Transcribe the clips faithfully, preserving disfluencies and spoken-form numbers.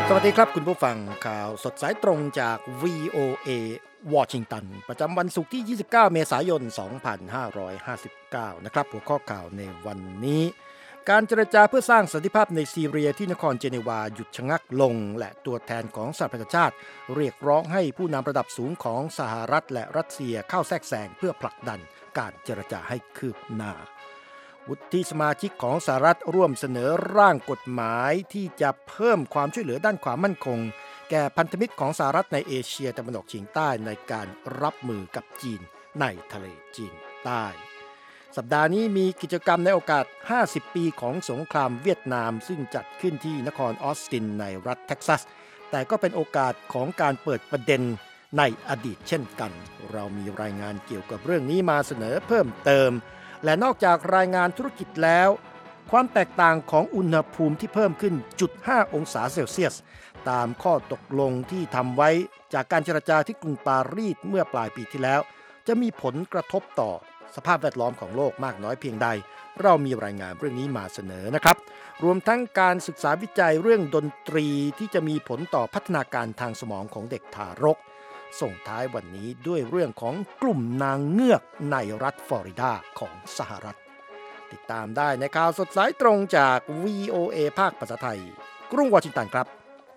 สวัสดีครับคุณผู้ฟังข่าวสดสายตรงจาก วี โอ เอ วอชิงตันประจำวันศุกร์ที่ ยี่สิบเก้า เมษายน สองพันห้าร้อยห้าสิบเก้า นะครับหัวข้อข่าวในวันนี้การเจรจาเพื่อสร้างสันติภาพในซีเรียที่นครเจนีวาหยุดชะงักลงและตัวแทนของสหประชาชาติเรียกร้องให้ผู้นำระดับสูงของสหรัฐและรัสเซียเข้าแทรกแซงเพื่อผลักดันการเจรจาให้คืบหน้าวุฒิสมาชิกของสหรัฐร่วมเสนอร่างกฎหมายที่จะเพิ่มความช่วยเหลือด้านความมั่นคงแก่พันธมิตรของสหรัฐในเอเชียตะวันออกเฉียงใต้ในการรับมือกับจีนในทะเลจีนใต้สัปดาห์นี้มีกิจกรรมในโอกาส ห้าสิบ ปีของสงครามเวียดนามซึ่งจัดขึ้นที่นครออสตินในรัฐเท็กซัสแต่ก็เป็นโอกาสของการเปิดประเด็นในอดีตเช่นกันเรามีรายงานเกี่ยวกับเรื่องนี้มาเสนอเพิ่มเติมและนอกจากรายงานธุรกิจแล้วความแตกต่างของอุณหภูมิที่เพิ่มขึ้น จุดห้า องศาเซลเซียสตามข้อตกลงที่ทำไว้จากการเจรจาที่กรุงปารีสเมื่อปลายปีที่แล้วจะมีผลกระทบต่อสภาพแวดล้อมของโลกมากน้อยเพียงใดเรามีรายงานเรื่องนี้มาเสนอนะครับรวมทั้งการศึกษาวิจัยเรื่องดนตรีที่จะมีผลต่อพัฒนาการทางสมองของเด็กทารกส่งท้ายวันนี้ด้วยเรื่องของกลุ่มนางเงือกในรัฐฟลอริดาของสหรัฐติดตามได้ในข่าวสดสายตรงจาก วี โอ เอ ภาคภาษาไทยกรุงวอชิงตันครับ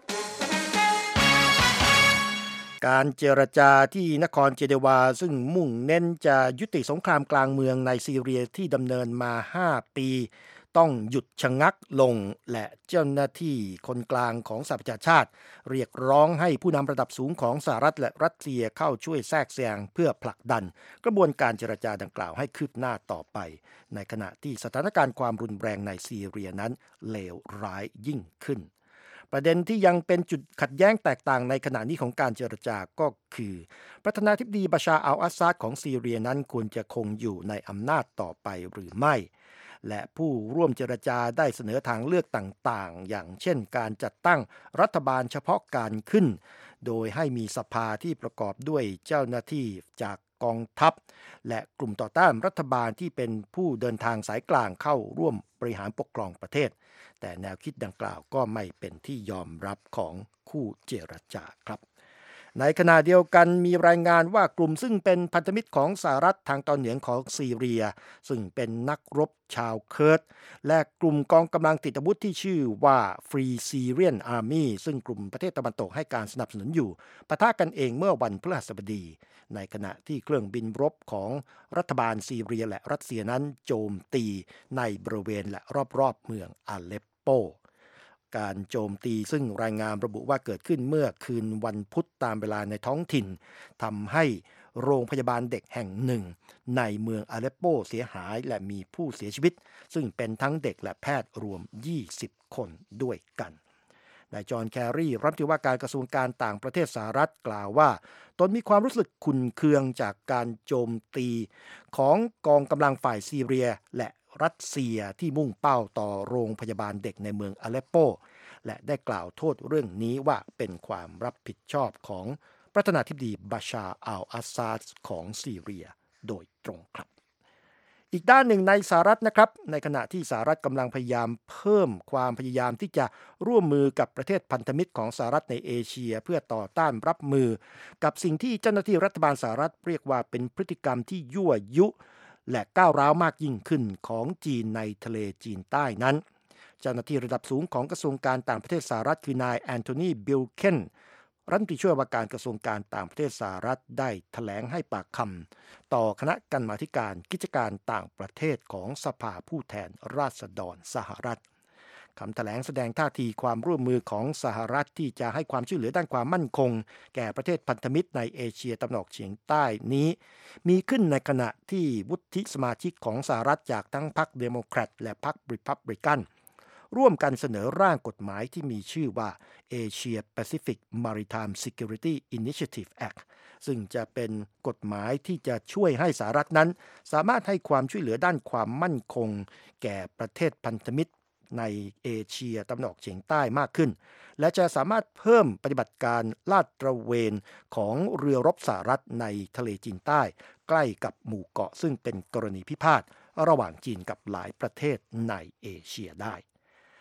การเจรจาที่นครเจนีวาซึ่งมุ่งเน้นจะยุติสงครามกลางเมืองในซีเรียที่ดำเนินมาห้าปีต้องหยุดชะงักลงและเจ้าหน้าที่คนกลางของสหประชาชาติเรียกร้องให้ผู้นำระดับสูงของสหรัฐและรัสเซียเข้าช่วยแทรกแซงเพื่อผลักดันกระบวนการเจรจาดังกล่าวให้คืบหน้าต่อไปในขณะที่สถานการณ์ความรุนแรงในซีเรียนั้นเลวร้ายยิ่งขึ้นประเด็นที่ยังเป็นจุดขัดแย้งแตกต่างในขณะนี้ของการเจรจาก็คือประธานาธิบดีบาชาร์อัลอาซาดของซีเรียนั้นควรจะคงอยู่ในอำนาจต่อไปหรือไม่และผู้ร่วมเจรจาได้เสนอทางเลือกต่างๆอย่างเช่นการจัดตั้งรัฐบาลเฉพาะการขึ้นโดยให้มีสภาที่ประกอบด้วยเจ้าหน้าที่จากกองทัพและกลุ่มต่อต้านรัฐบาลที่เป็นผู้เดินทางสายกลางเข้าร่วมบริหารปกครองประเทศแต่แนวคิดดังกล่าวก็ไม่เป็นที่ยอมรับของคู่เจรจาครับในขณะเดียวกันมีรายงานว่ากลุ่มซึ่งเป็นพันธมิตรของสหรัฐทางตอนเหนือของซีเรียซึ่งเป็นนักรบชาวเคิร์ดและกลุ่มกองกำลังติดอาวุธที่ชื่อว่า Free Syrian Army ซึ่งกลุ่มประเทศตะวันตกให้การสนับสนุนอยู่ปะทะกันเองเมื่อวันพฤหัสบดีในขณะที่เครื่องบินรบของรัฐบาลซีเรียและรัสเซียนั้นโจมตีในบริเวณและรอบๆเมืองอาเลปโปการโจมตีซึ่งรายงานระบุว่าเกิดขึ้นเมื่อคืนวันพุธตามเวลาในท้องถิ่นทำให้โรงพยาบาลเด็กแห่งหนึ่งในเมืองอาเลปโปเสียหายและมีผู้เสียชีวิตซึ่งเป็นทั้งเด็กและแพทย์รวมยี่สิบคนด้วยกันนายจอห์นแครีรัฐมนตรีว่าการกระทรวงการต่างประเทศสหรัฐกล่าวว่าตนมีความรู้สึกขุ่นเคืองจากการโจมตีของกองกำลังฝ่ายซีเรียและรัสเซียที่มุ่งเป้าต่อโรงพยาบาลเด็กในเมืองอาเลปโปและได้กล่าวโทษเรื่องนี้ว่าเป็นความรับผิดชอบของประธานาธิบดีบาชาร์อัลอาซาดของซีเรียโดยตรงครับอีกด้านหนึ่งในสหรัฐนะครับในขณะที่สหรัฐกำลังพยายามเพิ่มความพยายามที่จะร่วมมือกับประเทศพันธมิตรของสหรัฐในเอเชียเพื่อต่อต้านรับมือกับสิ่งที่เจ้าหน้าที่รัฐบาลสหรัฐเรียกว่าเป็นพฤติกรรมที่ยั่วยุและก้าวร้าวมากยิ่งขึ้นของจีนในทะเลจีนใต้นั้นเจ้าหน้าที่ระดับสูงของกระทรวงการต่างประเทศสหรัฐคือนายแอนโทนีบิลเคนรัฐมนตรีช่วยว่าการกระทรวงการต่างประเทศสหรัฐได้แถลงให้ปากคำต่อคณะกรรมาธิการกิจการต่างประเทศของสภาผู้แทนราษฎรสหรัฐคำแถลงแสดงท่าทีความร่วมมือของสหรัฐที่จะให้ความช่วยเหลือด้านความมั่นคงแก่ประเทศพันธมิตรในเอเชียตะวันออกเฉียงใต้นี้มีขึ้นในขณะที่วุฒิสมาชิกของสหรัฐจากทั้งพรรคเดโมแครตและพรรครีพับลิกันร่วมกันเสนอร่างกฎหมายที่มีชื่อว่า Asia Pacific Maritime Security Initiative Act ซึ่งจะเป็นกฎหมายที่จะช่วยให้สหรัฐนั้นสามารถให้ความช่วยเหลือด้านความมั่นคงแก่ประเทศพันธมิตรในเอเชียตะวันออกเฉียงใต้มากขึ้นและจะสามารถเพิ่มปฏิบัติการลาดตระเวนของเรือรบสหรัฐในทะเลจีนใต้ใกล้กับหมู่เกาะซึ่งเป็นกรณีพิพาทระหว่างจีนกับหลายประเทศในเอเชียได้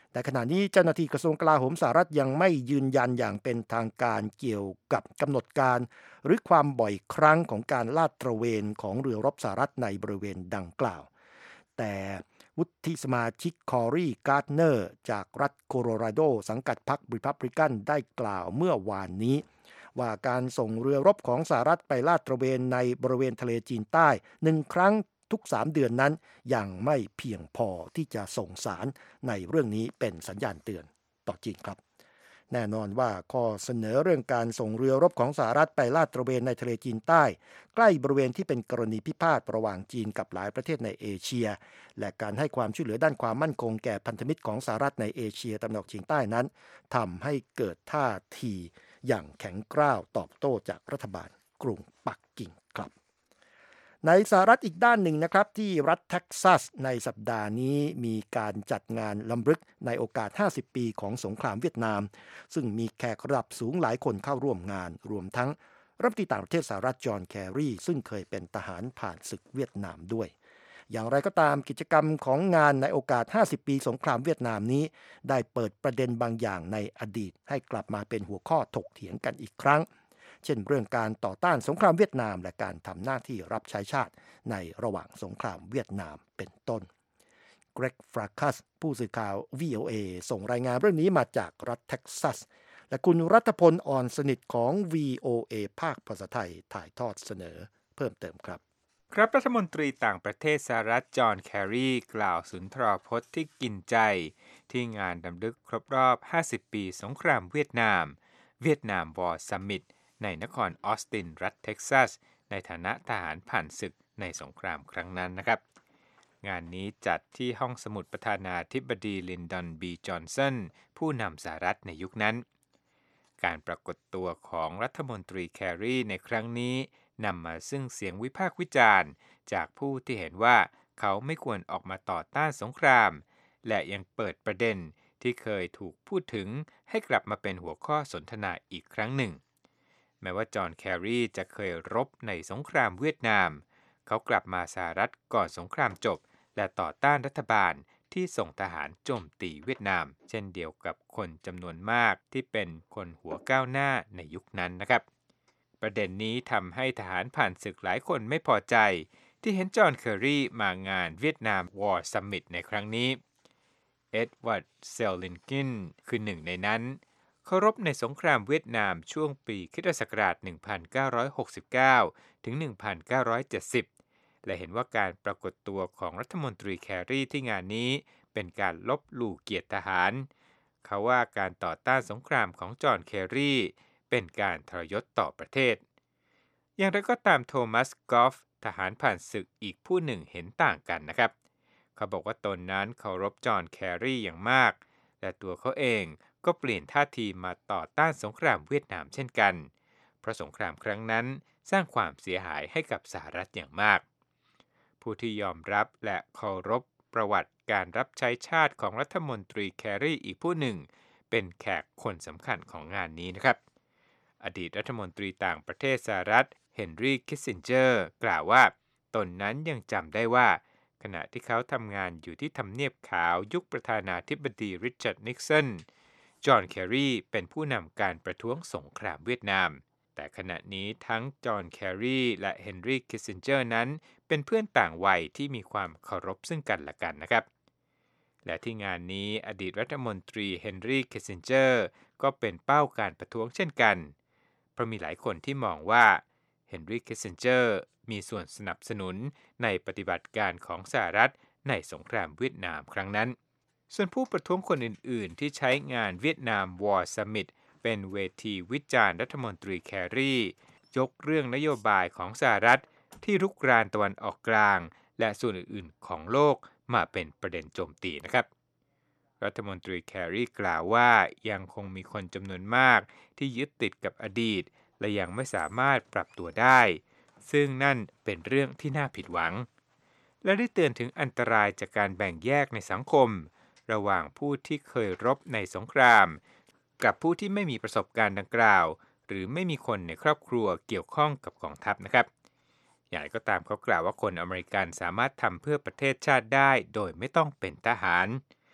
แต่ขณะนี้เจ้าหน้าที่กระทรวงกลาโหมสหรัฐยังไม่ยืนยันอย่างเป็นทางการเกี่ยวกับกำหนดการหรือความบ่อยครั้งของการลาดตระเวนของเรือรบสหรัฐในบริเวณดังกล่าวแต่วุฒิสมาชิกคอรีการ์ดเนอร์จากรัฐโคโลราโดสังกัดพรรครีพับลิกันได้กล่าวเมื่อวานนี้ว่าการส่งเรือรบของสหรัฐไปลาดตระเวนในบริเวณทะเลจีนใต้หนึ่งครั้งทุกสามเดือนนั้นยังไม่เพียงพอที่จะส่งสารในเรื่องนี้เป็นสัญญาณเตือนต่อจีนครับแน่นอนว่าข้อเสนอเรื่องการส่งเรือรบของสหรัฐไปลาดตระเวนในทะเลจีนใต้ใกล้บริเวณที่เป็นกรณีพิพาทระหว่างจีนกับหลายประเทศในเอเชียและการให้ความช่วยเหลือด้านความมั่นคงแก่พันธมิตรของสหรัฐในเอเชียตะวันออกเฉียงใต้นั้นทำให้เกิดท่าทีอย่างแข็งกร้าวตอบโต้จากรัฐบาลกรุงปักกิ่งครับในสหรัฐอีกด้านหนึ่งนะครับที่รัฐเท็กซัสในสัปดาห์นี้มีการจัดงานรำลึกในโอกาสห้าสิบปีของสงครามเวียดนามซึ่งมีแขกระดับสูงหลายคนเข้าร่วมงานรวมทั้งรัฐมนตรีต่างประเทศสหรัฐจอห์นแครีซึ่งเคยเป็นทหารผ่านศึกเวียดนามด้วยอย่างไรก็ตามกิจกรรมของงานในโอกาสห้าสิบปีสงครามเวียดนามนี้ได้เปิดประเด็นบางอย่างในอดีตให้กลับมาเป็นหัวข้อถกเถียงกันอีกครั้งเช่นเรื่องการต่อต้านสงครามเวียดนามและการทำหน้าที่รับใช้ชาติในระหว่างสงครามเวียดนามเป็นต้นเกรกฟราคัสผู้สื่อข่าว วี โอ เอ ส่งรายงานเรื่องนี้มาจากรัฐเท็กซัสและคุณรัฐพลอ่อนสนิทของ วี โอ เอ ภาคภาษาไทยถ่ายทอดเสนอเพิ่มเติมครับครับรัฐมนตรีต่างประเทศสหรัฐจอห์นแครีกล่าวสุนทรพจน์ที่กินใจที่งานรำลึกครบรอบห้าสิบปีสงครามเวียดนามเวียดนามวอร์ซัมมิตในนครออสตินรัฐเท็กซัสในฐานะทหารผ่านศึกในสงครามครั้งนั้นนะครับงานนี้จัดที่ห้องสมุดประธานาธิบดีลินดอนบีจอห์นสันผู้นำสหรัฐในยุคนั้นการปรากฏตัวของรัฐมนตรีแครีในครั้งนี้นำมาซึ่งเสียงวิพากษ์วิจารณ์จากผู้ที่เห็นว่าเขาไม่ควรออกมาต่อต้านสงครามและยังเปิดประเด็นที่เคยถูกพูดถึงให้กลับมาเป็นหัวข้อสนทนาอีกครั้งหนึ่งแม้ว่าจอห์นแครีจะเคยรบในสงครามเวียดนามเขากลับมาสหรัฐก่อนสงครามจบและต่อต้านรัฐบาลที่ส่งทหารโจมตีเวียดนามเช่นเดียวกับคนจำนวนมากที่เป็นคนหัวก้าวหน้าในยุคนั้นนะครับประเด็นนี้ทำให้ทหารผ่านศึกหลายคนไม่พอใจที่เห็นจอห์นแครีมางานเวียดนามวอร์ซัมมิตในครั้งนี้เอ็ดเวิร์ดเซลลินกินคือหนึ่งในนั้นเขารบในสงครามเวียดนามช่วงปีค.ศ. หนึ่งพันเก้าร้อยหกสิบเก้า ถึง หนึ่งพันเก้าร้อยเจ็ดสิบ และเห็นว่าการปรากฏตัวของรัฐมนตรีแครีที่งานนี้เป็นการลบหลู่เกียรติทหารเขาว่าการต่อต้านสงครามของจอห์นแครีเป็นการทรยศต่อประเทศอย่างไรก็ตามโทมัสกอฟทหารผ่านศึกอีกผู้หนึ่งเห็นต่างกันนะครับเขาบอกว่าตนนั้นเคารพจอห์นแครีอย่างมากและตัวเขาเองก็เปลี่ยนท่าทีมาต่อต้านสงครามเวียดนามเช่นกันเพราะสงครามครั้งนั้นสร้างความเสียหายให้กับสหรัฐอย่างมากผู้ที่ยอมรับและเคารพประวัติการรับใช้ชาติของรัฐมนตรีแครีอีกผู้หนึ่งเป็นแขกคนสำคัญของงานนี้นะครับอดีตรัฐมนตรีต่างประเทศสหรัฐเฮนรี่คิสซินเจอร์กล่าวว่าตนนั้นยังจำได้ว่าขณะที่เขาทำงานอยู่ที่ทำเนียบขาวยุคประธานาธิบดีริชาร์ดนิกสันจอห์นแครีเป็นผู้นำการประท้วงสงครามเวียดนามแต่ขณะนี้ทั้งจอห์นแครีและเฮนรี่คิสซินเจอร์นั้นเป็นเพื่อนต่างวัยที่มีความเคารพซึ่งกันและกันนะครับและที่งานนี้อดีตรัฐมนตรีเฮนรี่คิสซินเจอร์ก็เป็นเป้าการประท้วงเช่นกันเพราะมีหลายคนที่มองว่าเฮนรี่คิสซินเจอร์มีส่วนสนับสนุนในปฏิบัติการของสหรัฐในสงครามเวียดนามครั้งนั้นส่วนผู้ประท้วงคนอื่นๆที่ใช้งานเวียดนามวอร์ซัมมิตเป็นเวทีวิจารณ์รัฐมนตรีแครียกเรื่องนโยบายของสหรัฐที่รุกรานตะวันออกกลางและส่วนอื่นๆของโลกมาเป็นประเด็นโจมตีนะครับรัฐมนตรีแครีกล่าวว่ายังคงมีคนจำนวนมากที่ยึดติดกับอดีตและยังไม่สามารถปรับตัวได้ซึ่งนั่นเป็นเรื่องที่น่าผิดหวังและได้เตือนถึงอันตรายจากการแบ่งแยกในสังคมระหว่างผู้ที่เคยรบในสงครามกับผู้ที่ไม่มีประสบการณ์ดังกล่าวหรือไม่มีคนในครอบครัวเกี่ยวข้องกับกองทัพนะครับอย่างไรก็ตามเขากล่าวว่าคนอเมริกันสามารถทำเพื่อประเทศชาติได้โดยไม่ต้องเป็นทหาร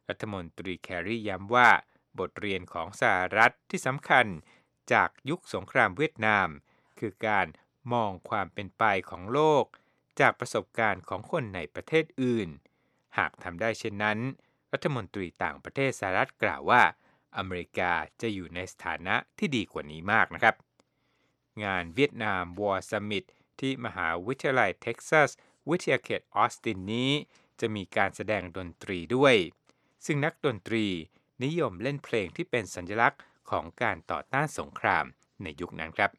รัฐมนตรีแคร์รีย้ำว่าบทเรียนของสหรัฐที่สำคัญจากยุคสงครามเวียดนามคือการมองความเป็นไปของโลกจากประสบการณ์ของคนในประเทศอื่นหากทำได้เช่นนั้นรัฐมนตรีต่างประเทศสหรัฐกล่าวว่าอเมริกาจะอยู่ในสถานะที่ดีกว่านี้มากนะครับงานเวียดนาม War Summit ที่มหาวิทยาลัยเท็กซัสวิทยาเขตออสตินนี้จะมีการแสดงดนตรีด้วยซึ่งนักดนตรีนิยมเล่นเพลงที่เป็นสัญลักษณ์ของการต่อต้านสงครามในยุคนั้นครับ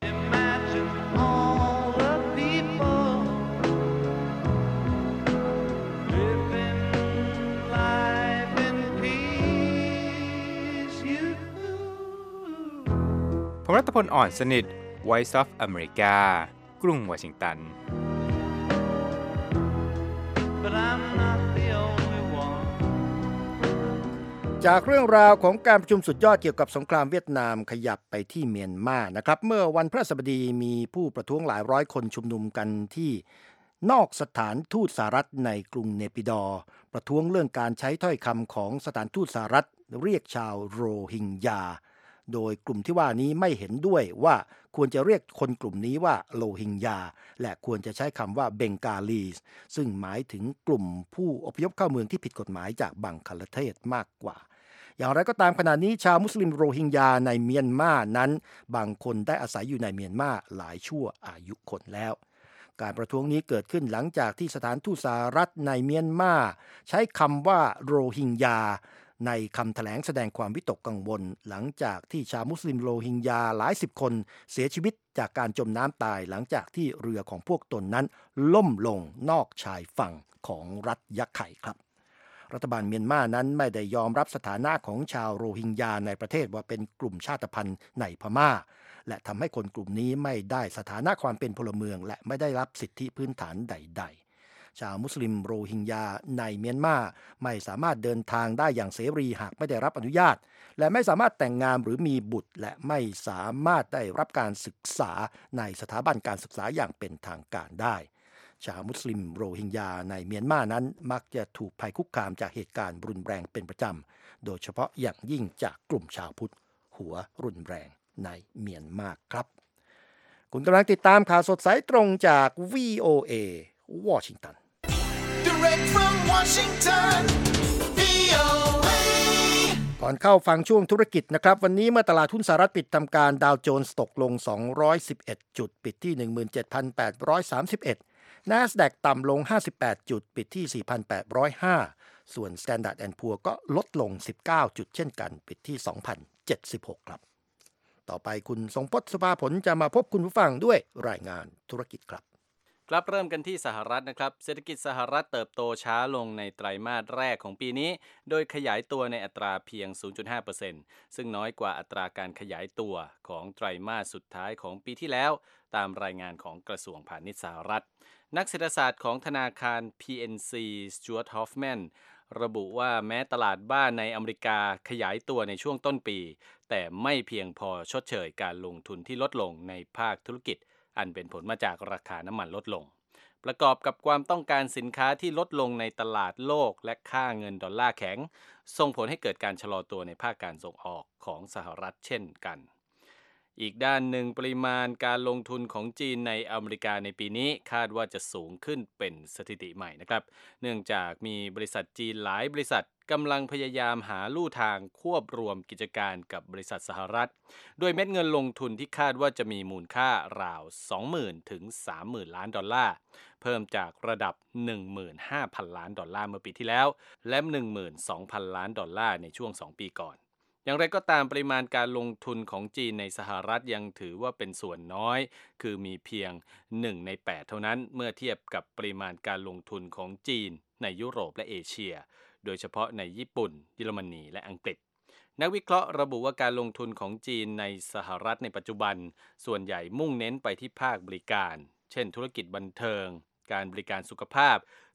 ผมรัตพลอ่อนสนิท Voice of America กรุงวอชิงตันจากเรื่องราวของการประชุมสุดยอดเกี่ยวกับสงครามเวียดนามขยับไปที่เมียนมานะครับเมื่อวันพฤหัสบดีมีผู้ประท้วงหลายร้อยคนชุมนุมกันที่นอกสถานทูตสหรัฐในกรุงเนปิดอร์ประท้วงเรื่องการใช้ถ้อยคำของสถานทูตสหรัฐเรียกชาวโรฮิงญาโดยกลุ่มที่ว่านี้ไม่เห็นด้วยว่าควรจะเรียกคนกลุ่มนี้ว่าโรฮิงญาและควรจะใช้คำว่าเบงกาลีสซึ่งหมายถึงกลุ่มผู้อพยพเข้าเมืองที่ผิดกฎหมายจากบังคลาเทศมากกว่าอย่างไรก็ตามขณะนี้ชาวมุสลิมโรฮิงญาในเมียนมานั้นบางคนได้อาศัยอยู่ในเมียนมาหลายชั่วอายุคนแล้วการประท้วงนี้เกิดขึ้นหลังจากที่สถานทูตสหรัฐในเมียนมาใช้คำว่าโรฮิงญาในคำแถลงแสดงความวิตกกังวลหลังจากที่ชาวมุสลิมโรฮิงญาหลายสิบคนเสียชีวิตจากการจมน้ำตายหลังจากที่เรือของพวกตนนั้นล่มลงนอกชายฝั่งของรัฐยะไข่ครับรัฐบาลเมียนมานั้นไม่ได้ยอมรับสถานะของชาวโรฮิงญาในประเทศว่าเป็นกลุ่มชาติพันธุ์ในพม่าและทำให้คนกลุ่มนี้ไม่ได้สถานะความเป็นพลเมืองและไม่ได้รับสิทธิพื้นฐานใดๆชาวมุสลิมโรฮิงญาในเมียนมาไม่สามารถเดินทางได้อย่างเสรีหากไม่ได้รับอนุญาตและไม่สามารถแต่งงานหรือมีบุตรและไม่สามารถได้รับการศึกษาในสถาบันการศึกษาอย่างเป็นทางการได้ชาวมุสลิมโรฮิงญาในเมียนมานั้นมักจะถูกภัยคุกคามจากเหตุการณ์รุนแรงเป็นประจำโดยเฉพาะอย่างยิ่งจากกลุ่มชาวพุทธหัวรุนแรงในเมียนมาครับคุณกำลังติดตามข่าวสดสายตรงจาก วี โอ เอ วอชิงตัน Direct from Washington วี โอ เอ ก่อนเข้าฟังช่วงธุรกิจนะครับวันนี้เมื่อตลาดหุ้นสหรัฐปิดทำการดาวโจนส์ตกลงสองร้อยสิบเอ็ดจุดปิดที่ หนึ่งหมื่นเจ็ดพันแปดร้อยสามสิบเอ็ดNASDAQ ต่ำลงห้าสิบแปดจุดปิดที่ สี่พันแปดร้อยห้า ส่วน Standard แอนด์ Poor's ก็ลดลงสิบเก้าจุดเช่นกันปิดที่ สองพันเจ็ดสิบหก ครับต่อไปคุณทรงพจน์ สุภาผลจะมาพบคุณผู้ฟังด้วยรายงานธุรกิจครับครับเริ่มกันที่สหรัฐนะครับเศรษฐกิจสหรัฐเติบโตช้าลงในไตรมาสแรกของปีนี้โดยขยายตัวในอัตราเพียง ศูนย์จุดห้าเปอร์เซ็นต์ ซึ่งน้อยกว่าอัตราการขยายตัวของไตรมาสสุดท้ายของปีที่แล้วตามรายงานของกระทรวงพาณิชย์สหรัฐนักเศรษฐศาสตร์ของธนาคาร พี เอ็น ซี Stuart Hoffman ระบุว่าแม้ตลาดบ้านในอเมริกาขยายตัวในช่วงต้นปีแต่ไม่เพียงพอชดเชยการลงทุนที่ลดลงในภาคธุรกิจอันเป็นผลมาจากราคาน้ำมันลดลงประกอบกับความต้องการสินค้าที่ลดลงในตลาดโลกและค่าเงินดอลลาร์แข็งส่งผลให้เกิดการชะลอตัวในภาคการส่งออกของสหรัฐเช่นกันอีกด้านหนึ่งปริมาณการลงทุนของจีนในอเมริกาในปีนี้คาดว่าจะสูงขึ้นเป็นสถิติใหม่นะครับเนื่องจากมีบริษัทจีนหลายบริษัทกำลังพยายามหาลู่ทางควบรวมกิจการกับบริษัทสหรัฐด้วยเม็ดเงินลงทุนที่คาดว่าจะมีมูลค่าราว สองหมื่น ถึง สามหมื่น ล้านดอลลาร์เพิ่มจากระดับ หนึ่งหมื่นห้าพัน ล้านดอลลาร์เมื่อปีที่แล้วและ หนึ่งหมื่นสองพัน ล้านดอลลาร์ในช่วงสองปีก่อนอย่างไรก็ตามปริมาณการลงทุนของจีนในสหรัฐยังถือว่าเป็นส่วนน้อยคือมีเพียงหนึ่งในแปดเท่านั้นเมื่อเทียบกับปริมาณการลงทุนของจีนในยุโรปและเอเชียโดยเฉพาะในญี่ปุ่นเยอรมนีและอังกฤษนักวิเคราะห์ระบุว่าการลงทุนของจีนในสหรัฐในปัจจุบันส่วนใหญ่มุ่งเน้นไปที่ภาคบริการเช่นธุรกิจบันเทิงการบริการสุขภาพ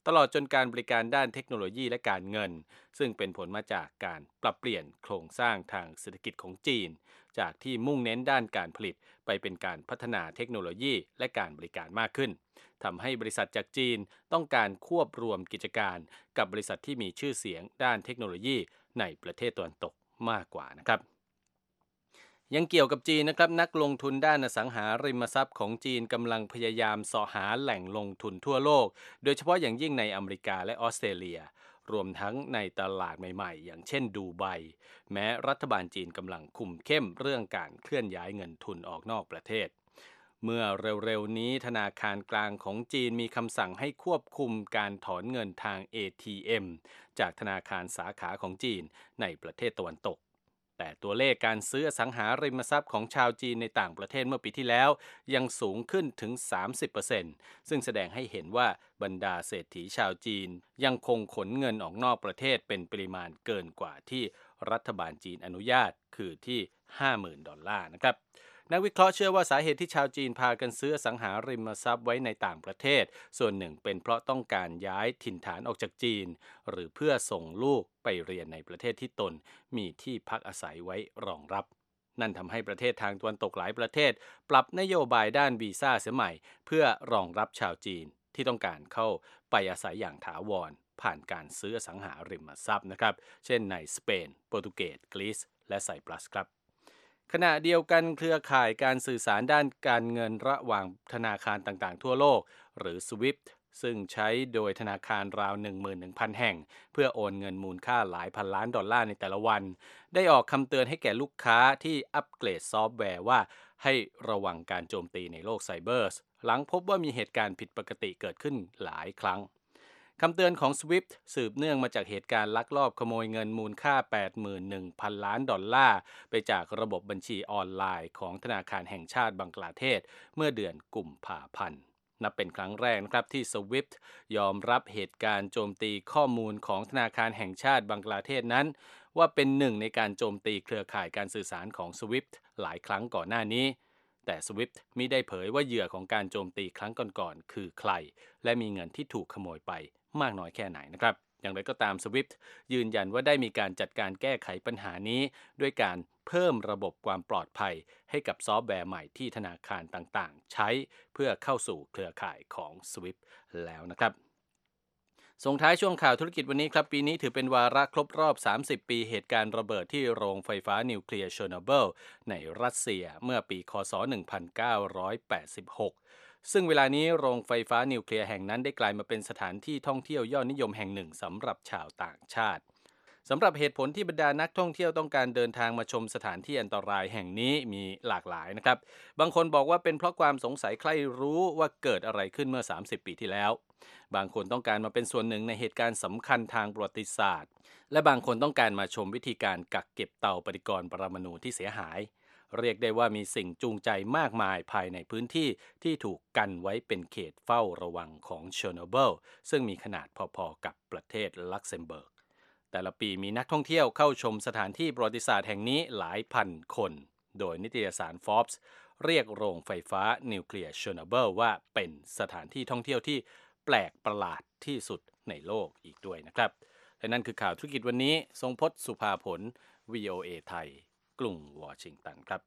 ตลอดจนการบริการด้านเทคโนโลยีและการเงินซึ่งเป็นผลมาจากการปรับเปลี่ยนโครงสร้างทางเศรษฐกิจของจีนจากที่มุ่งเน้นด้านการผลิตไปเป็นการพัฒนาเทคโนโลยีและการบริการมากขึ้นทำให้บริษัทจากจีนต้องการควบรวมกิจการกับบริษัทที่มีชื่อเสียงด้านเทคโนโลยีในประเทศตะวันตกมากกว่านะครับยังเกี่ยวกับจีนนะครับนักลงทุนด้านอสังหาริมทรัพย์ของจีนกำลังพยายามเสาะหาแหล่งลงทุนทั่วโลกโดยเฉพาะอย่างยิ่งในอเมริกาและออสเตรเลียรวมทั้งในตลาดใหม่ๆอย่างเช่นดูไบแม้รัฐบาลจีนกำลังคุมเข้มเรื่องการเคลื่อนย้ายเงินทุนออกนอกประเทศเมื่อเร็วๆนี้ธนาคารกลางของจีนมีคำสั่งให้ควบคุมการถอนเงินทาง เอ ที เอ็ม จากธนาคารสาขาของจีนในประเทศตะวันตกแต่ตัวเลขการซื้ออสังหาริมทรัพย์ของชาวจีนในต่างประเทศเมื่อปีที่แล้วยังสูงขึ้นถึง สามสิบเปอร์เซ็นต์ ซึ่งแสดงให้เห็นว่าบรรดาเศรษฐีชาวจีนยังคงขนเงินออกนอกประเทศเป็นปริมาณเกินกว่าที่รัฐบาลจีนอนุญาตคือที่ ห้าหมื่น ดอลลาร์นะครับนักวิเคราะห์เชื่อว่าสาเหตุที่ชาวจีนพากันซื้ออสังหาริมทรัพย์ไว้ในต่างประเทศส่วนหนึ่งเป็นเพราะต้องการย้ายถิ่นฐานออกจากจีนหรือเพื่อส่งลูกไปเรียนในประเทศที่ตนมีที่พักอาศัยไว้รองรับนั่นทำให้ประเทศทางตะวันตกหลายประเทศปรับนโยบายด้านวีซ่าเสียใหม่เพื่อรองรับชาวจีนที่ต้องการเข้าไปอาศัยอย่างถาวรผ่านการซื้ออสังหาริมทรัพย์นะครับเช่นในสเปนโปรตุเกสกรีซและไซปรัสครับขณะเดียวกันเครือข่ายการสื่อสารด้านการเงินระหว่างธนาคารต่างๆทั่วโลกหรือ สวิฟต์ ซึ่งใช้โดยธนาคารราว หนึ่งหมื่นหนึ่งพัน แห่งเพื่อโอนเงินมูลค่าหลายพันล้านดอลลาร์ในแต่ละวันได้ออกคำเตือนให้แก่ลูกค้าที่อัปเกรดซอฟต์แวร์ว่าให้ระวังการโจมตีในโลกไซเบอร์หลังพบว่ามีเหตุการณ์ผิดปกติเกิดขึ้นหลายครั้งคำเตือนของ สวิฟต์ สืบเนื่องมาจากเหตุการณ์ลักลอบขโมยเงินมูลค่า แปดหมื่นหนึ่งพัน ล้านดอลลาร์ไปจากระบบบัญชีออนไลน์ของธนาคารแห่งชาติบังกลาเทศเมื่อเดือนกุมภาพันธ์นับเป็นครั้งแรกนะครับที่ สวิฟต์ ยอมรับเหตุการณ์โจมตีข้อมูลของธนาคารแห่งชาติบังกลาเทศนั้นว่าเป็นหนึ่งในการโจมตีเครือข่ายการสื่อสารของ สวิฟต์ หลายครั้งก่อนหน้านี้แต่ สวิฟต์ มิได้เผยว่าเหยื่อของการโจมตีครั้งก่อนๆคือใครและมีเงินที่ถูกขโมยไปมากน้อยแค่ไหนนะครับอย่างไรก็ตาม สวิฟต์ ยืนยันว่าได้มีการจัดการแก้ไขปัญหานี้ด้วยการเพิ่มระบบความปลอดภัยให้กับซอฟต์แวร์ใหม่ที่ธนาคารต่างๆใช้เพื่อเข้าสู่เครือข่ายของ สวิฟต์ แล้วนะครับส่งท้ายช่วงข่าวธุรกิจวันนี้ครับปีนี้ถือเป็นวาระครบรอบสามสิบปีเหตุการณ์ระเบิดที่โรงไฟฟ้านิวเคลียร์เชอร์โนบิลในรัสเซียเมื่อปีค.ศ. หนึ่งพันเก้าร้อยแปดสิบหกซึ่งเวลานี้โรงไฟฟ้านิวเคลียร์แห่งนั้นได้กลายมาเป็นสถานที่ท่องเที่ยวยอดนิยมแห่งหนึ่งสำหรับชาวต่างชาติสำหรับเหตุผลที่บรรดานักท่องเที่ยวต้องการเดินทางมาชมสถานที่อันตรายแห่งนี้มีหลากหลายนะครับบางคนบอกว่าเป็นเพราะความสงสัยใคร่รู้ว่าเกิดอะไรขึ้นเมื่อสามสิบปีที่แล้วบางคนต้องการมาเป็นส่วนหนึ่งในเหตุการณ์สำคัญทางประวัติศาสตร์และบางคนต้องการมาชมวิธีการกักเก็บเตาปฏิกรณ์ปรมาณูที่เสียหายเรียกได้ว่ามีสิ่งจูงใจมากมายภายในพื้นที่ที่ถูกกันไว้เป็นเขตเฝ้าระวังของเชอร์โนบิลซึ่งมีขนาดพอๆกับประเทศลักเซมเบิร์กแต่ละปีมีนักท่องเที่ยวเข้าชมสถานที่ประวัติศาสตร์แห่งนี้หลายพันคนโดยนิตยสาร Forbes เรียกโรงไฟฟ้านิวเคลียร์เชอร์โนบิลว่าเป็นสถานที่ท่องเที่ยวที่แปลกประหลาดที่สุดในโลกอีกด้วยนะครับและนั่นคือข่าวธุรกิจวันนี้ทรงพจน์สุภาผล วี โอ เอ ไทยกรุงวอชิงตันครับ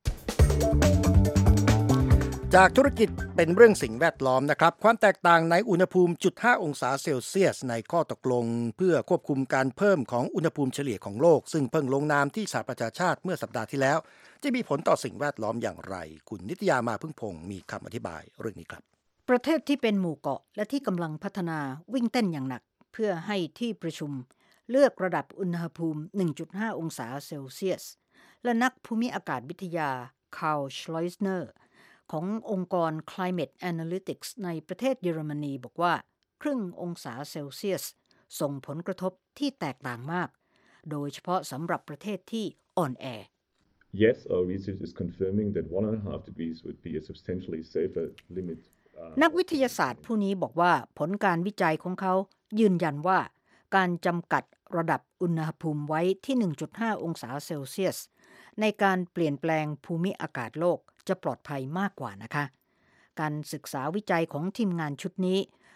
จากธุรกิจเป็นเรื่องสิ่งแวดล้อมนะครับความแตกต่างในอุณหภูมิ จุดห้า องศาเซลเซียสในข้อตกลงเพื่อควบคุมการเพิ่มของอุณหภูมิเฉลี่ยของโลกซึ่งเพิ่งลงนามที่สหประชาชาติเมื่อสัปดาห์ที่แล้วจะมีผลต่อสิ่งแวดล้อมอย่างไรคุณนิตยามาพึ่งพงศ์มีคำอธิบายเรื่องนี้ครับประเทศที่เป็นหมู่เกาะและที่กำลังพัฒนาวิ่งเต้นอย่างหนักเพื่อให้ที่ประชุมเลือกระดับอุณหภูมิ หนึ่งจุดห้า องศาเซลเซียสและนักภูมิอากาศวิทยาคาร์ล ชลอยส์เนอร์ขององค์กร Climate Analytics ในประเทศเยอรมนีบอกว่าครึ่งองศาเซลเซียสส่งผลกระทบที่แตกต่างมากโดยเฉพาะสำหรับประเทศที่อ่อนแอ Yes, our research is confirming that one and a half degrees would be a substantially safer limit. นักวิทยาศาสตร์ผู้นี้บอกว่าผลการวิจัยของเขายืนยันว่าการจำกัดระดับอุณหภูมิไว้ที่ หนึ่งจุดห้า องศาเซลเซียสในการเปลี่ยนแปลงภูมิอากาศโลกจะปลอดภัยมากกว่านะคะการศึกษาวิจัยของทีมงานชุดนี้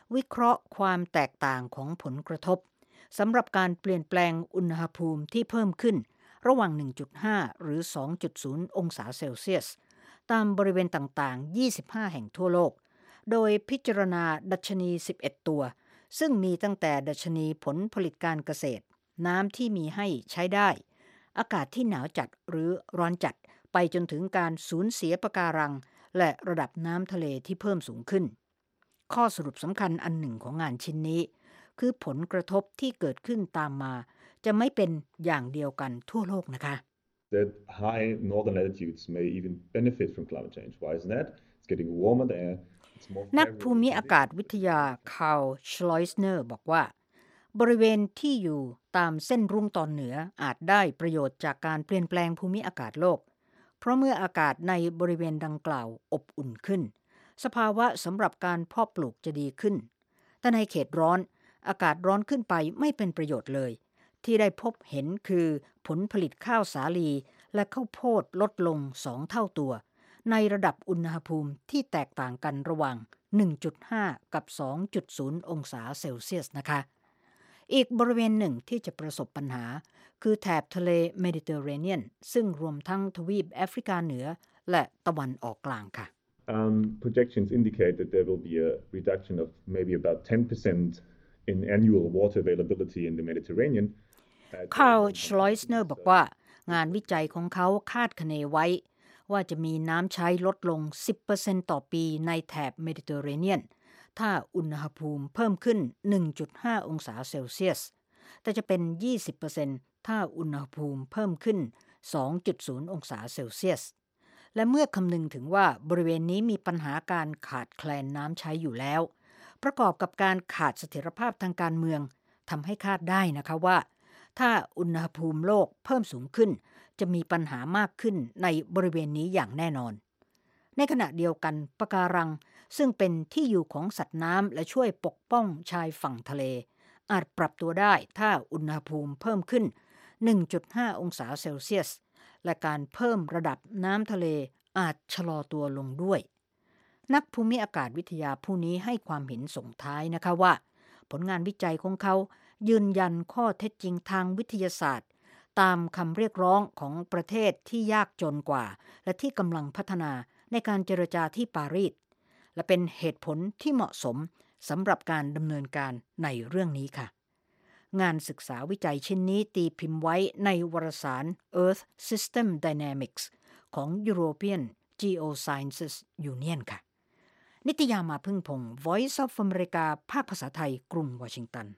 วิเคราะห์ความแตกต่างของผลกระทบสำหรับการเปลี่ยนแปลงอุณหภูมิที่เพิ่มขึ้นระหว่าง หนึ่งจุดห้า หรือ สองจุดศูนย์ องศาเซลเซียสตามบริเวณต่างๆ ยี่สิบห้า แห่งทั่วโลกโดยพิจารณาดัชนี สิบเอ็ด ตัวซึ่งมีตั้งแต่ดัชนีผลผลิตการเกษตรน้ำที่มีให้ใช้ได้อากาศที่หนาวจัดหรือร้อนจัดไปจนถึงการสูญเสียปะการังและระดับน้ำทะเลที่เพิ่มสูงขึ้นข้อสรุปสำคัญอันหนึ่งของงานชิ้นนี้คือผลกระทบที่เกิดขึ้นตามมาจะไม่เป็นอย่างเดียวกันทั่วโลกนะคะ That high northern latitudes may even benefit from climate change. Why is that? It's getting warmer there. นักภูมิอากาศวิทยาคาร์ล ชลอยสเนอร์บอกว่าบริเวณที่อยู่ตามเส้นรุ่งตอนเหนืออาจได้ประโยชน์จากการเปลี่ยนแปลงภูมิอากาศโลกเพราะเมื่ออากาศในบริเวณดังกล่าวอบอุ่นขึ้นสภาวะสำหรับการเพาะปลูกจะดีขึ้นแต่ในเขตร้อนอากาศร้อนขึ้นไปไม่เป็นประโยชน์เลยที่ได้พบเห็นคือผลผลิตข้าวสาลีและข้าวโพดลดลงสองเท่าตัวในระดับอุณหภูมิที่แตกต่างกันระหว่าง หนึ่งจุดห้า กับ สองจุดศูนย์ องศาเซลเซียสนะคะอีกบริเวณหนึ่งที่จะประสบปัญหาคือแถบทะเลเมดิเตอร์เรเนียนซึ่งรวมทั้งทวีปแอฟริกาเหนือและตะวันออกกลางค่ะ Um, projections indicate that there will be a reduction of maybe about ten percent in annual water availability in the Mediterranean. คาร์ล ชลอยสเนอร์บอกว่างานวิจัยของเขาคาดคะเนไว้ว่าจะมีน้ำใช้ลดลง สิบเปอร์เซ็นต์ ต่อปีในแถบเมดิเตอร์เรเนียนถ้าอุณหภูมิเพิ่มขึ้น หนึ่งจุดห้า องศาเซลเซียสแต่จะเป็น ยี่สิบเปอร์เซ็นต์ ถ้าอุณหภูมิเพิ่มขึ้น สองจุดศูนย์ องศาเซลเซียสและเมื่อคำนึงถึงว่าบริเวณนี้มีปัญหาการขาดแคลนน้ำใช้อยู่แล้วประกอบกับการขาดเสถียรภาพทางการเมืองทำให้คาดได้นะคะว่าถ้าอุณหภูมิโลกเพิ่มสูงขึ้นจะมีปัญหามากขึ้นในบริเวณนี้อย่างแน่นอนในขณะเดียวกันปะการังซึ่งเป็นที่อยู่ของสัตว์น้ำและช่วยปกป้องชายฝั่งทะเลอาจปรับตัวได้ถ้าอุณหภูมิเพิ่มขึ้น หนึ่งจุดห้า องศาเซลเซียสและการเพิ่มระดับน้ำทะเลอาจชะลอตัวลงด้วยนักภูมิอากาศวิทยาผู้นี้ให้ความเห็นส่งท้ายนะคะว่าผลงานวิจัยของเขายืนยันข้อเท็จจริงทางวิทยาศาสตร์ตามคำเรียกร้องของประเทศที่ยากจนกว่าและที่กำลังพัฒนาในการเจรจาที่ปารีสและเป็นเหตุผลที่เหมาะสมสำหรับการดำเนินการในเรื่องนี้ค่ะงานศึกษาวิจัยชิ้นนี้ตีพิมพ์ไว้ในวารสาร Earth System Dynamics ของ European Geosciences Union ค่ะนิตยามาพึ่งพงศ์ Voice of America ภาคภาษาไทยกรุงวอชิงตัน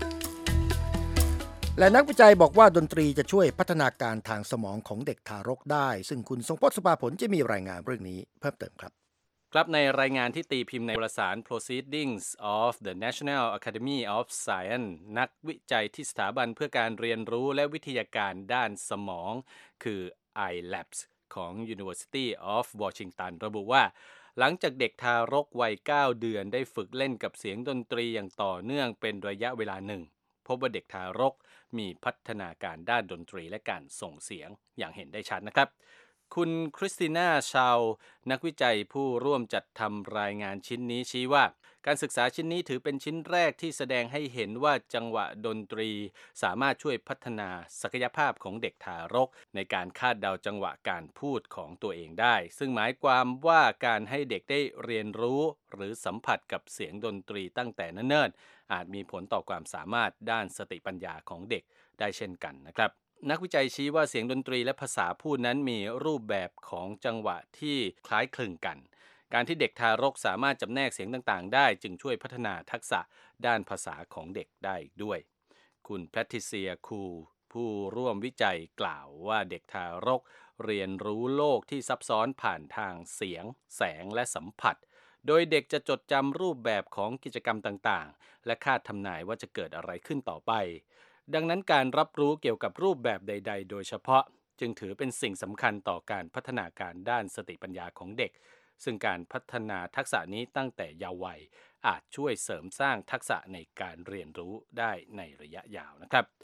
และนักวิจัยบอกว่าดนตรีจะช่วยพัฒนาการทางสมองของเด็กทารกได้ซึ่งคุณทรงพจน์ สุภาผลจะมีรายงานเรื่องนี้เพิ่มเติมครับครับในรายงานที่ตีพิมพ์ในวารสาร Proceedings of the National Academy of Science นักวิจัยที่สถาบันเพื่อการเรียนรู้และวิทยาการด้านสมองคือ ไอ แลบส์ ของ University of Washington ระบุว่าหลังจากเด็กทารกวัยเก้าเดือนได้ฝึกเล่นกับเสียงดนตรีอย่างต่อเนื่องเป็นระยะเวลาหนึ่งพบว่าเด็กทารกมีพัฒนาการด้านดนตรีและการส่งเสียงอย่างเห็นได้ชัดนะครับคุณคริสติน่าชาวนักวิจัยผู้ร่วมจัดทำรายงานชิ้นนี้ชี้ว่าการศึกษาชิ้นนี้ถือเป็นชิ้นแรกที่แสดงให้เห็นว่าจังหวะดนตรีสามารถช่วยพัฒนาศักยภาพของเด็กทารกในการคาดเดาจังหวะการพูดของตัวเองได้ซึ่งหมายความว่าการให้เด็กได้เรียนรู้หรือสัมผัสกับเสียงดนตรีตั้งแต่เนิ่นๆอาจมีผลต่อความสามารถด้านสติปัญญาของเด็กได้เช่นกันนะครับนักวิจัยชี้ว่าเสียงดนตรีและภาษาพูดนั้นมีรูปแบบของจังหวะที่คล้ายคลึงกันการที่เด็กทารกสามารถจำแนกเสียงต่างๆได้จึงช่วยพัฒนาทักษะด้านภาษาของเด็กได้ด้วยคุณแพทริเซียคูผู้ร่วมวิจัยกล่าวว่าเด็กทารกเรียนรู้โลกที่ซับซ้อนผ่านทางเสียงแสงและสัมผัสโดยเด็กจะจดจำรูปแบบของกิจกรรมต่างๆและคาดทำนายว่าจะเกิดอะไรขึ้นต่อไปดังนั้นการรับรู้เกี่ยวกับรูปแบบใดๆโดยเฉพาะจึงถือเป็นสิ่งสำคัญต่อการพัฒนาการด้านสติปัญญาของเด็กซึ่งการพัฒนาทักษะนี้ตั้งแต่เยาว์วัยอาจช่วยเสริมสร้างทักษะในการเรียนรู้ได้ในระยะยาวนะครับ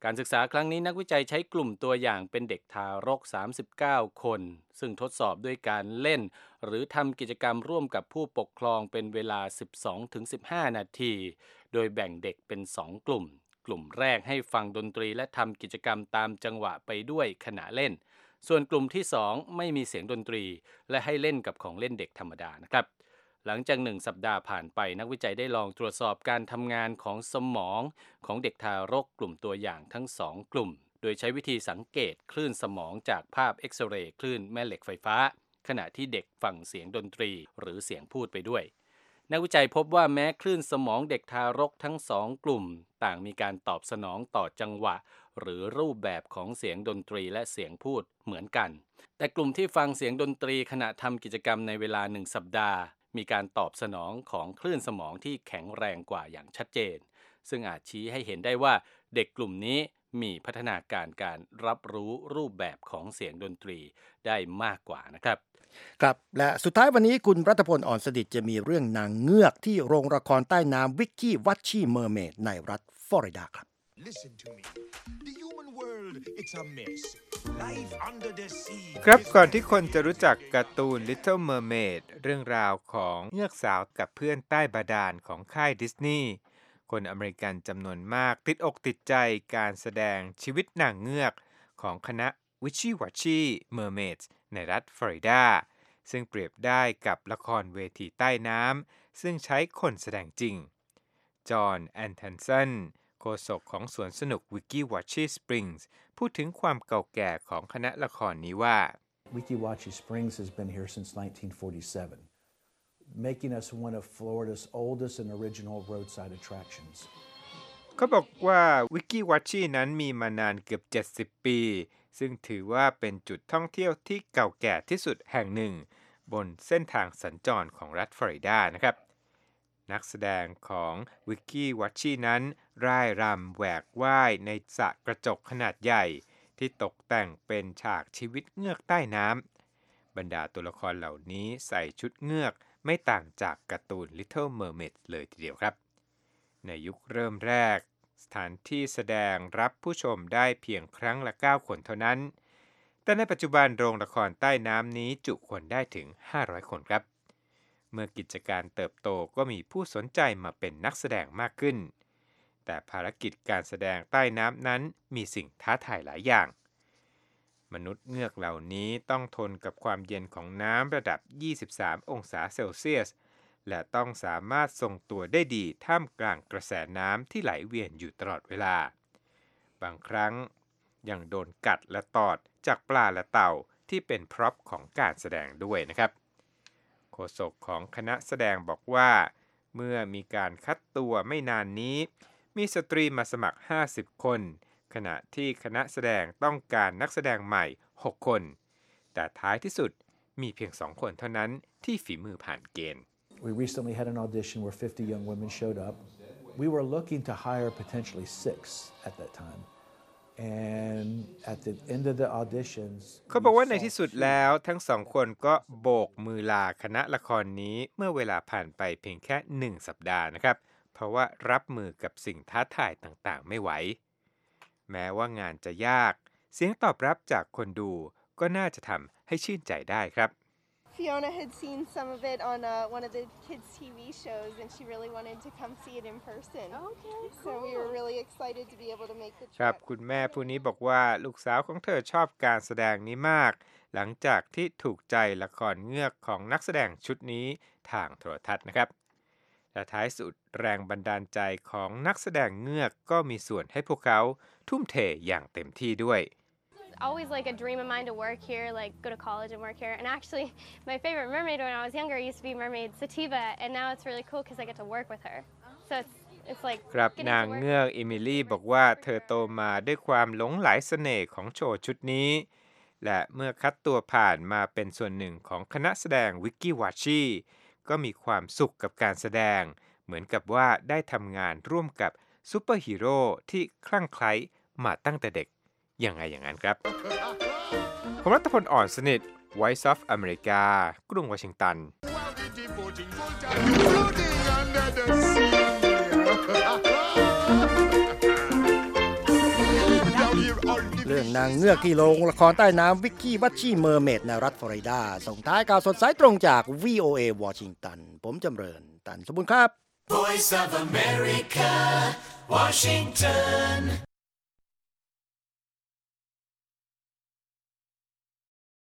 การศึกษาครั้งนี้นักวิจัยใช้กลุ่มตัวอย่างเป็นเด็กทารกสามสิบเก้าคนซึ่งทดสอบด้วยการเล่นหรือทำกิจกรรมร่วมกับผู้ปกครองเป็นเวลา สิบสองถึงสิบห้า นาทีโดยแบ่งเด็กเป็นสองกลุ่มกลุ่มแรกให้ฟังดนตรีและทำกิจกรรมตามจังหวะไปด้วยขณะเล่นส่วนกลุ่มที่สองไม่มีเสียงดนตรีและให้เล่นกับของเล่นเด็กธรรมดานะครับหลังจากหนึ่งสัปดาห์ผ่านไปนักวิจัยได้ลองตรวจสอบการทำงานของสมองของเด็กทารกกลุ่มตัวอย่างทั้งสองกลุ่มโดยใช้วิธีสังเกตคลื่นสมองจากภาพเอ็กซเรย์คลื่นแม่เหล็กไฟฟ้าขณะที่เด็กฟังเสียงดนตรีหรือเสียงพูดไปด้วยนักวิจัยพบว่าแม้คลื่นสมองเด็กทารกทั้งสองกลุ่มต่างมีการตอบสนองต่อจังหวะหรือรูปแบบของเสียงดนตรีและเสียงพูดเหมือนกันแต่กลุ่มที่ฟังเสียงดนตรีขณะทำกิจกรรมในเวลาหนึ่งสัปดาห์มีการตอบสนองของคลื่นสมองที่แข็งแรงกว่าอย่างชัดเจนซึ่งอาจชี้ให้เห็นได้ว่าเด็กกลุ่มนี้มีพัฒนาการการรับรู้รูปแบบของเสียงดนตรีได้มากกว่านะครับครับและสุดท้ายวันนี้คุณรัตพลอ่อนสดิษฐ์จะมีเรื่องนางเงือกที่โรงละครใต้น้ำวิกกี้วัตชี่เมอร์เมดในรัฐฟลอริดาครับ Listen to me. The human world, it's a mess. Life under the sea. ครับก่อนที่คนจะรู้จักการ์ตูน Little Mermaid เรื่องราวของเงือกสาวกับเพื่อนใต้บาดาลของค่ายดิสนีย์คนอเมริกันจำนวนมากติดอกติดใจการแสดงชีวิตนางเงือกของคณะ Wishy-Washy Mermaids ในรัฐฟลอริดาซึ่งเปรียบได้กับละครเวทีใต้น้ำซึ่งใช้คนแสดงจริงจอห์น แอนทันสันโฆษกของสวนสนุก Wikiwachi Springs พูดถึงความเก่าแก่ของคณะละครนี้ว่า Wikiwachi Springs has been here since nineteen forty-seven, making us one of Florida's oldest and original roadside attractions. เขาบอกว่า Wikiwachi นั้นมีมานานเกือบเจ็ดสิบปีซึ่งถือว่าเป็นจุดท่องเที่ยวที่เก่าแก่ที่สุดแห่งหนึ่งบนเส้นทางสัญจรของรัฐฟลอริดานะครับนักแสดงของ Wikiwachi นั้นร่ายรำแหวกว่ายในสระกระจกขนาดใหญ่ที่ตกแต่งเป็นฉากชีวิตเงือกใต้น้ำบรรดาตัวละครเหล่านี้ใส่ชุดเงือกไม่ต่างจากการ์ตูน Little Mermaid เลยทีเดียวครับในยุคเริ่มแรกสถานที่แสดงรับผู้ชมได้เพียงครั้งละเก้าคนเท่านั้นแต่ในปัจจุบันโรงละครใต้น้ำนี้จุคนได้ถึงห้าร้อยคนครับเมื่อกิจการเติบโตก็มีผู้สนใจมาเป็นนักแสดงมากขึ้นแต่ภารกิจการแสดงใต้น้ำนั้นมีสิ่งท้าทายหลายอย่างมนุษย์เงือกเหล่านี้ต้องทนกับความเย็นของน้ำระดับยี่สิบสามองศาเซลเซียสและต้องสามารถทรงตัวได้ดีท่ามกลางกระแสน้ำที่ไหลเวียนอยู่ตลอดเวลาบางครั้งยังโดนกัดและตอดจากปลาและเต่าที่เป็นพร็อพของการแสดงด้วยนะครับโฆษกของคณะแสดงบอกว่าเมื่อมีการคัดตัวไม่นานนี้มีสตรีมาสมัครห้าสิบคนขณะที่คณะแสดงต้องการนักแสดงใหม่หกคนแต่ท้ายที่สุดมีเพียงสองคนเท่านั้นที่ฝีมือผ่านเกณฑ์ We recently had an audition where fifty young women showed up. We were looking to hire potentially six at that time.And at the end of the auditions เขาบอกว่าในที่สุดแล้วทั้งสองคนก็โบกมือลาคณะละครนี้เมื่อเวลาผ่านไปเพียงแค่หนึ่งสัปดาห์นะครับเพราะว่ารับมือกับสิ่งท้าทายต่างๆไม่ไหวแม้ว่างานจะยากเสียงตอบรับจากคนดูก็น่าจะทำให้ชื่นใจได้ครับ Fiona had seen some of it on uh, one of the kids' ที วี shows, and she really wanted to come see it in person. Okay, cool. So we were really excited to be able to make the trip. ครับคุณแม่ผู้นี้บอกว่าลูกสาวของเธอชอบการแสดงนี้มากหลังจากที่ถูกใจละครเงือกของนักแสดงชุดนี้ทางโทรทัศน์นะครับและท้ายสุดแรงบันดาลใจของนักแสดงเงือกก็มีส่วนให้พวกเขาทุ่มเทอย่างเต็มที่ด้วย Always like a dream of mine to work here, like go to college and work here. And actually, my favorite mermaid when I was younger used to be Mermaid Sativa, and now it's really cool because I get to work with her. So it's it's like ครับนางเงือกอิมิลี่บอกว่าเธอโตมาด้วยความหลงใหลเสน่ห์ของโชว์ชุดนี้และเมื่อคัดตัวผ่านมาเป็นส่วนหนึ่งของคณะแสดง Wikiwachi ก็มีความสุขกับการแสดงเหมือนกับว่าได้ทำงานร่วมกับซูเปอร์ฮีโร่ที่คลั่งไคล้มาตั้งแต่เด็กยังไงอย่างนั้นครับผมรัตพลอ่อนสนิท Voice of America กรุงวอชิงตันรื่องนางเงือกที่โรงละครใต้น้ำวิกกี้วัชชีเมอร์เมดในรัฐฟลอริดาส่งท้ายข่าวสดสายตรงจาก วี โอ เอ วอชิงตันผมจำเริญตันสมบูรณ์ครับ Voice of America Washington